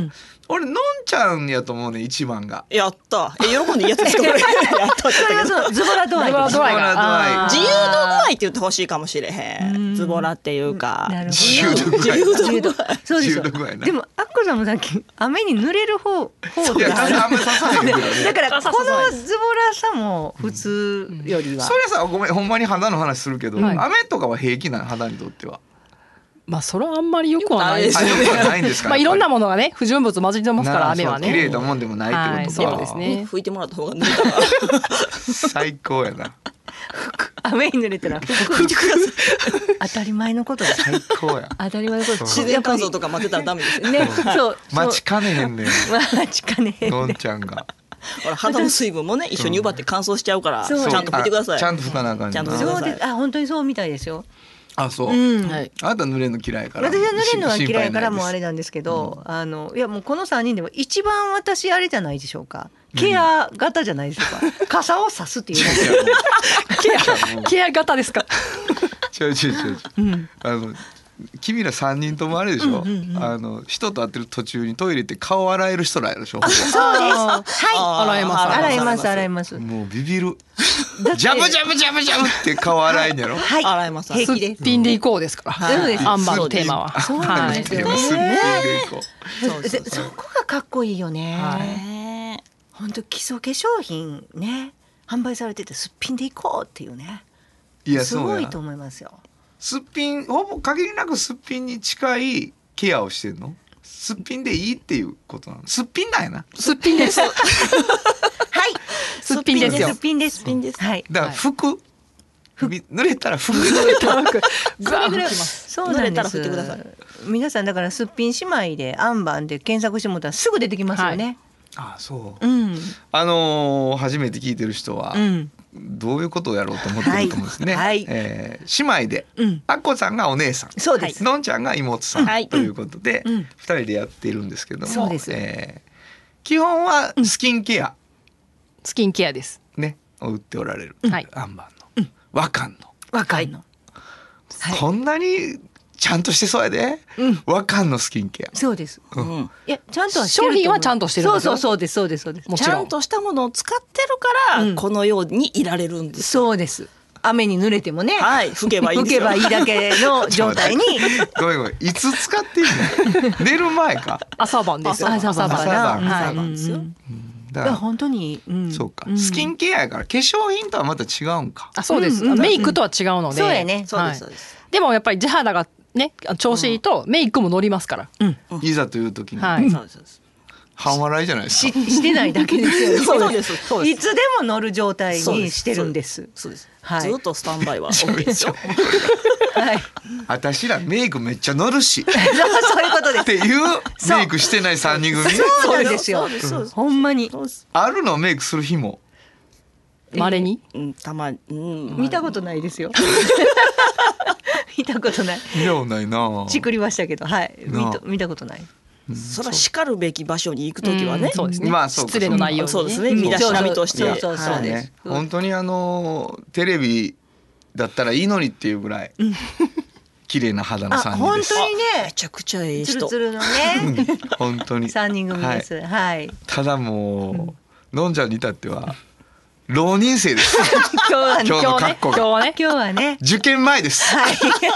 俺のんちゃんやと思うね一番が。 やったえ喜んでいいやつですかこれやったそれはそうズボラ度合いです。 ズボラ度合いが自由度具合って言ってほしいかもしれへんズボラっていうかなるほど自由度具合自由度具合そうですよ自由度具合なでもアッコさんもさっき雨に濡れる方方いやがあるあんま刺さへんけどねだからこ刺さないのズボラさも普通よりは、 それさごめんほんまに肌の話するけど、 はい雨とかは平気なの肌にとっては。 まあそれはあんまりよくはないですあよよねくはないんですか。 まあいろんなもものがね不純物混じってますから雨は綺麗ねなもんでもないってことか。 はいそうですね拭いてもらった方が濡れたから最高やな。 雨に濡れたら拭いてください当たり前のことです最高や。 当たり前のこと自然乾燥とか待ってたらダメですよねそう待ちかねへんねん。 待ちかねへんのんちゃんが。 ほら肌の水分もね一緒に奪って乾燥しちゃうからちそうゃんと拭いてくださいあちゃんと拭かなあかんねんなちゃんと拭いてくださいそうですあ本当にそうみたいですよ。 あそう。 うんはいあなた濡れるの嫌いやから。 私は濡れるのは嫌いからもうあれだ。 なんですけど、あのいやもうこのさんにんでも一番私あれじゃないでしょうか。ケア型じゃないでしょうか。傘を差すっていうのが。 ケアケア型ですか違う違う違う違う。あの君ら三人ともあれでしょ。あの人と会ってる途中にトイレ行って顔洗える人らやでしょ。 そうです。はい。 洗えます洗います洗います。 もうビビる。 だってジャブジャブジャブジャブって顔洗えんやろ。 はい。 洗えますすっ平気です。 ぴんでいこうですからそうですアンバーのテーマはそうなんですよねすっぴんでいこそうそうそそこがかっこいいよね。 ね本当基礎化粧品ね販売されててすっぴんでいこうっていうね。 う。いやすそうやごいと。思いますよ。 すっぴんほぼ限りなくすっぴんに近いケアをしてんの。すっぴんでいいっていうことなの。すっぴんなんやな。 すっぴんですはい。 すっぴんですよすっぴんです。 すっぴんですはい。 だから服、み濡れたら服。 ぐわー吹きますそうなん濡れたらです。 振ってください皆さんだからすっぴん姉妹でアンバンで検索してもらったらすぐ出てきますよね。 あそう。 うんあのー初めて聞いてる人は、 うんどういうことをやろうと思ってると思うんですね。 はいはいえー姉妹で、 うんあっこさんがお姉さん、 そうです。 のんちゃんが妹さん、 はいということで、 うん二人でやっているんですけども、 そうですえー基本はスキンケア、 スキンケアですねを売っておられる、 はいアンバンの、和漢の、 若いの。はいこんなにちゃんとしてそうやで、和漢のスキンケア。 そうです。 うんいやちゃんとはしてると思う商品はちゃんとしてるんですよそうそうそうですそうですそうです。 ちゃもちろんんとしたものを使ってるから、 うんこのようにいられるんですよそうです。雨に濡れてもね。 はい拭けばいいん拭ですよけばいいだけの状態に。 ごめんごめんいつ使っていいの寝る前か。 朝晩ですよ朝晩朝晩はい朝晩ですようんだからいや本当に、うんそうか、 んスキンケアやから化粧品とはまた違うんか。 あそうです、 うんうんメイクとは違うので、 そうやねそうではいすそうですでもやっぱり地肌がね調子いいとメイクも乗りますから、 いざという時に、 はいそうですそうです半笑いじゃないですしか。 してないだけですよね。 そうですそうですいつでも乗る状態にしてるんです。 そうです、 はいずっとスタンバイは OK ですよはい。 私らメイクめっちゃ乗るしっそうそういうことです。 ていうメイクしてない三人組そうなんですよそうですそうです。 ほんまにそうですあるのメイクする日も。 稀にうんたまに、うん、 見たことないですよ。見たことない。 見たことないな。 ちくりましたけど、はい。見なあた見たことない。 それは叱るべき場所に行くときはね、 そうですね、 まあそうか失礼のないように、ね、 そうですね身だしなみとしてそうそうそうはいですね、本当にあのテレビだったらいいのにっていうぐらい綺麗な肌のあ三人です。 本当にめね。 ちゃくちゃええ人つるつるのね。 本当に。 三人組です。はい。 ただもう、のんちゃんに至っては浪人生です。 今日はね。 今日の今日ね格好が今日はね今日はね。 受験前です。 はい。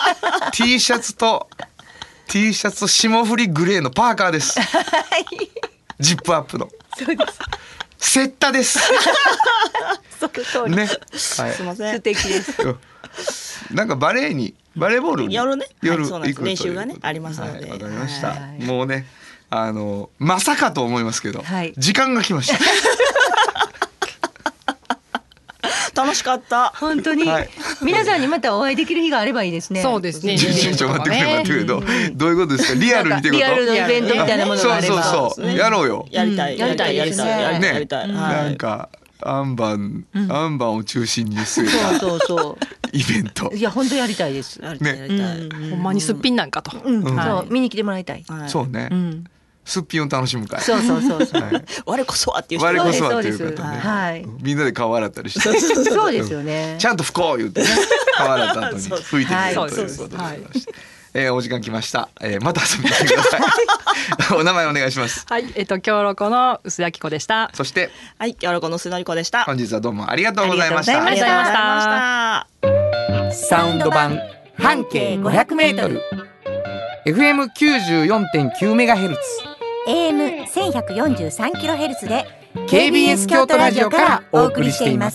T シャツと T シャツと霜降りグレーのパーカーです。ジップアップの。 そうです。 セッタです。 その通り。 ね。はいすいません素敵です。 なんかバレーにバレーボールに夜ね夜はいそうなんです行くという練習がねことでありますのではいわかりました、 はいもうねあのまさかと思いますけど、 はい時間が来ました。 楽しかった本当に、 はい皆さんにまたお会いできる日があればいいですね。 そうですねちょちょちょ待ってくれ待ってくれどうどういうことですか。リアルにってこと。 リアルのイベントみたいなものがあれば。 そうそうそうやろうよ。 やりたい、 うんやりたいややりたいりたいやりたいねやりたい、はないんかアンバン、アンバンを中心に据えたそうそうそイベントう。いや本当やりたいです。 やりたいやりたい、 ほんまにすっぴんなんかと、 うん、 うんそう見に来てもらいたい。 はいそうね、 うん、 すっぴんを楽しむ会。 そうそうそうそう。 はい我こそはっていう人我こそはそうですという方ね、 はいみんなで顔洗ったりしてそうですよね。 ちゃんと拭こう言ってね顔洗った後に拭いてみはいようということでございまして、 えー、お時間来ました、えー、また遊びに来てくださいお名前お願いします。 はい、えっと京ロコの薄谷子でした。 そしてはい京ロコの須典子でした。 本日はどうもありがとうございました。 ありがとうございました。サウンド版半径ごひゃくメートル エフエムきゅうじゅうよんてんきゅうメガヘルツエーエムせんひゃくよんじゅうさんキロヘルツ でケービーエス 京都ラジオからお送りしています。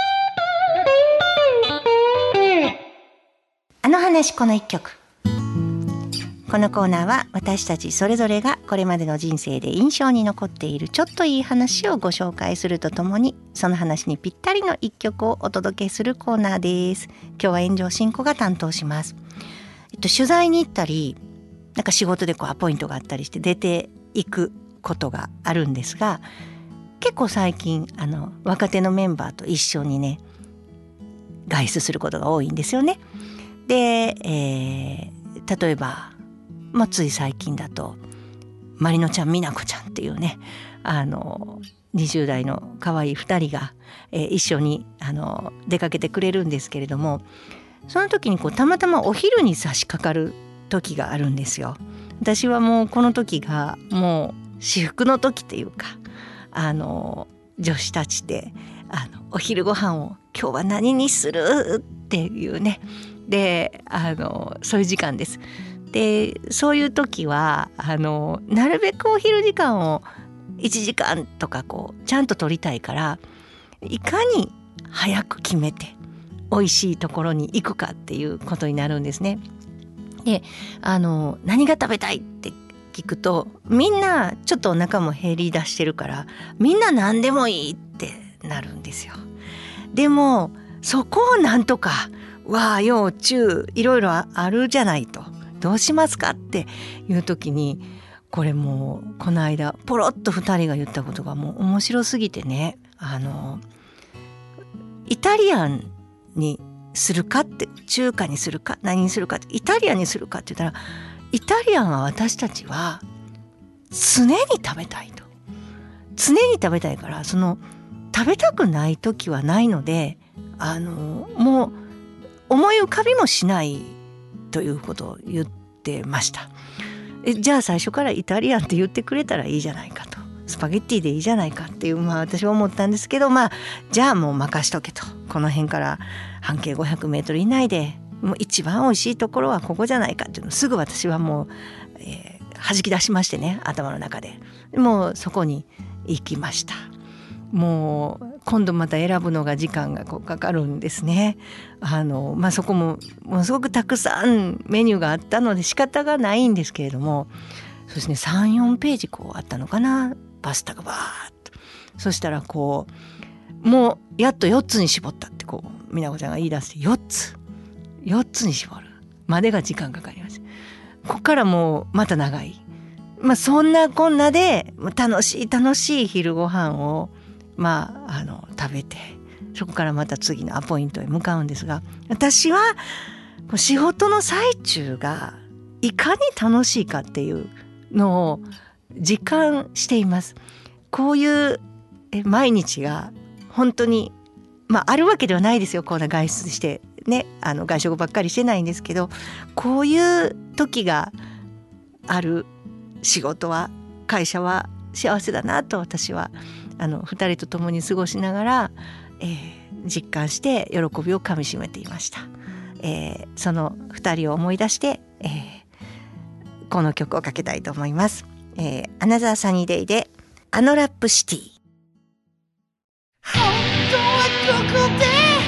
あの話この一曲。このコーナーは私たちそれぞれがこれまでの人生で印象に残っているちょっといい話をご紹介するとともに、その話にぴったりの一曲をお届けするコーナーです。今日は炎上真子が担当します。えっと、取材に行ったりなんか仕事でこうアポイントがあったりして出ていくことがあるんですが、結構最近あの若手のメンバーと一緒にね外出することが多いんですよね。で、えー、例えば、まあ、つい最近だとまりのちゃんみなこちゃんっていうねあのにじゅう代の可愛いふたりが、えー、一緒にあの出かけてくれるんですけれども、その時にこうたまたまお昼に差し掛かる時があるんですよ。私はもうこの時がもう至福の時っていうか、あの女子たちであのお昼ご飯を今日は何にするっていうね、であのそういう時間です。でそういう時はあのなるべくお昼時間をいちじかんとかこうちゃんと取りたいから、いかに早く決めて美味しいところに行くかっていうことになるんですね。であの何が食べたいって聞くとみんなちょっとお腹も減り出してるからみんな何でもいいってなるんですよ。でもそこをなんとかわあよう中いろいろあるじゃないと、どうしますかっていう時に、これもうこの間ポロッとふたりが言ったことがもう面白すぎてね、あのイタリアンにするかって、中華にするか何にするかって、イタリアンにするかって言ったら、イタリアンは私たちは常に食べたいと、常に食べたいから、その食べたくない時はないので、あのもう思い浮かびもしないということを言ってました。えじゃあ最初からイタリアンって言ってくれたらいいじゃないかと、スパゲッティでいいじゃないかっていう、まあ私は思ったんですけど、まあじゃあもう任しとけと、この辺から半径ごひゃくメートル以内でもう一番美味しいところはここじゃないかっていうのをすぐ私はもう、えー、弾き出しましてね、頭の中でもうそこに行きました。もう今度また選ぶのが時間がこうかかるんですね。あの、まあ、そこもものすごくたくさんメニューがあったので仕方がないんですけれども、そうですね、さん、よんページこうあったのかな、パスタがバーッと。そしたらこうもうやっとよっつに絞ったってこう美奈子ちゃんが言い出して、よっつよっつに絞るまでが時間かかります。ここからもうまた長い、まあ、そんなこんなで楽しい楽しい昼ご飯をまあ、あの食べて、そこからまた次のアポイントへ向かうんですが、私は仕事の最中がいかに楽しいかっていうのを実感しています。こういうえ毎日が本当に、まあ、あるわけではないですよ。こんな外出してね、あの外食ばっかりしてないんですけど、こういう時がある仕事は、会社は幸せだなと私はあのふたりと共に過ごしながら、えー、実感して喜びをかみしめていました。えー、そのふたりを思い出して、えー、この曲をかけたいと思います。えー、アナザーサニーデイでアノラップシティ。 本当はここで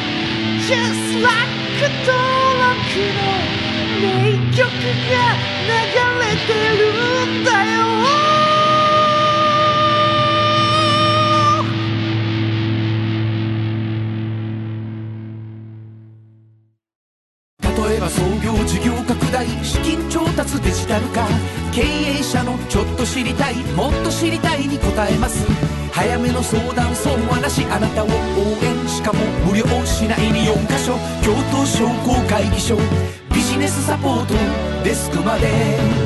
Just Like 登録の名曲が流れてるんだよ。例えば創業事業拡大資金調達デジタル化、経営者のちょっと知りたいもっと知りたいに答えます。早めの相談損はなし、あなたを応援、しかも無料市内によんかしょ、京都商工会議所ビジネスサポートデスクまで。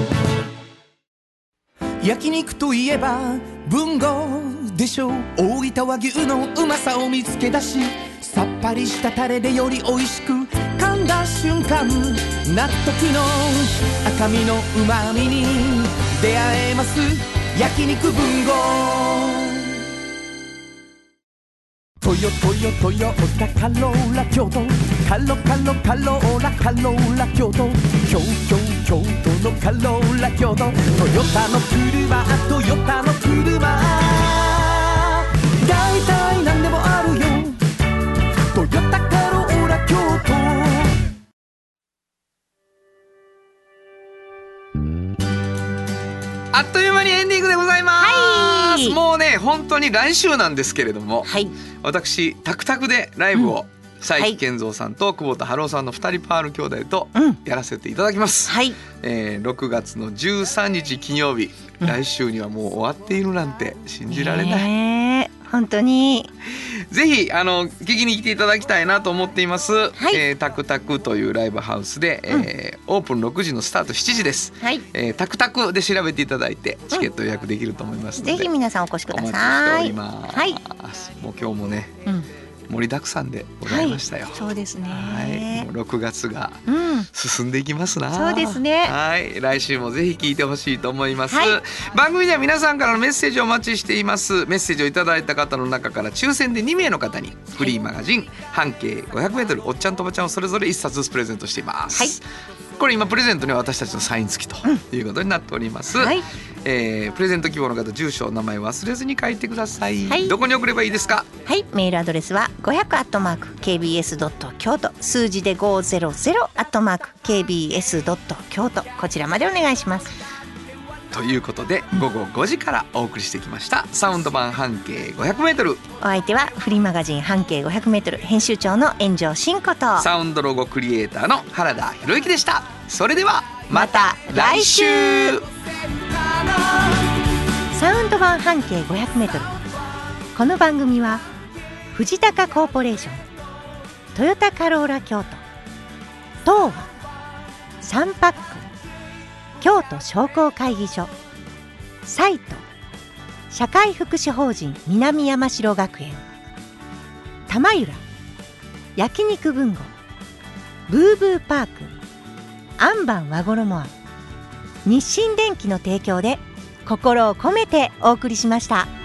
焼肉といえば文豪でしょう。大分和牛のうまさを見つけ出し、さっぱりしたタレでより美味しく、感だ瞬間納得の赤身の旨味に出会えます焼肉文豪トヨトヨトヨタカローラ京都カロカロカローラカローラ京都京京京都のカローラ京都トヨタの車トヨタの車だいたいなんでもあるよトヨタカローラ京都あっという間にエンディングでございます、はい、もうね本当に来週なんですけれども、はい、私タクタクでライブを、うん佐伯健三さんと久保田春夫さんのふたりパール兄弟とやらせていただきます、うんはいえー、ろくがつのじゅうさんにち金曜日、うん、来週にはもう終わっているなんて信じられない、 ね、本当にぜひあの聞きに来ていただきたいなと思っています、はいえー、タクタクというライブハウスで、うんえー、オープンろくじのスタートしちじです、はいえー、タクタクで調べていただいてチケット予約できると思いますので、うん、 ぜひ皆さんお越しください。 お待ちしております、はい、もう今日もね、うん盛りだくさんでございましたよ、 はい、そうですね、 はい、もうろくがつが進んでいきますな、 うん、そうですね、 はい、来週もぜひ聞いてほしいと思います、はい、番組では皆さんからのメッセージをお待ちしています。メッセージをいただいた方の中から抽選でにめいの方にフリーマガジン、はい、半径 ごひゃくメートル おっちゃんとおばちゃんをそれぞれいっさつずつプレゼントしています、はいこれ今プレゼントには私たちのサイン付きということになっております、うんはいえー、プレゼント希望の方住所名前忘れずに書いてください、はい、どこに送ればいいですか。 はいメールアドレスはごひゃくアットマーク ケービーエスドット京都数字でごひゃくアットマーク ケービーエスドット京都こちらまでお願いします。 ということで午後ごじからお送りしてきましたサウンド版半径 ごひゃくメートル、 お相手はフリーマガジン半径 ごひゃくメートル 編集長の炎上真子とサウンドロゴクリエイターの原田博之でした。それではまた来週。 サウンド版半径 ごひゃくメートル、この番組は藤高コーポレーション、トヨタカローラ京都、東和、サンパック、京都商工会議所、サイト、社会福祉法人南山城学園、玉浦、焼肉文吾、ブーブーパーク、アンバン和衣庵、日清電機の提供で心を込めてお送りしました。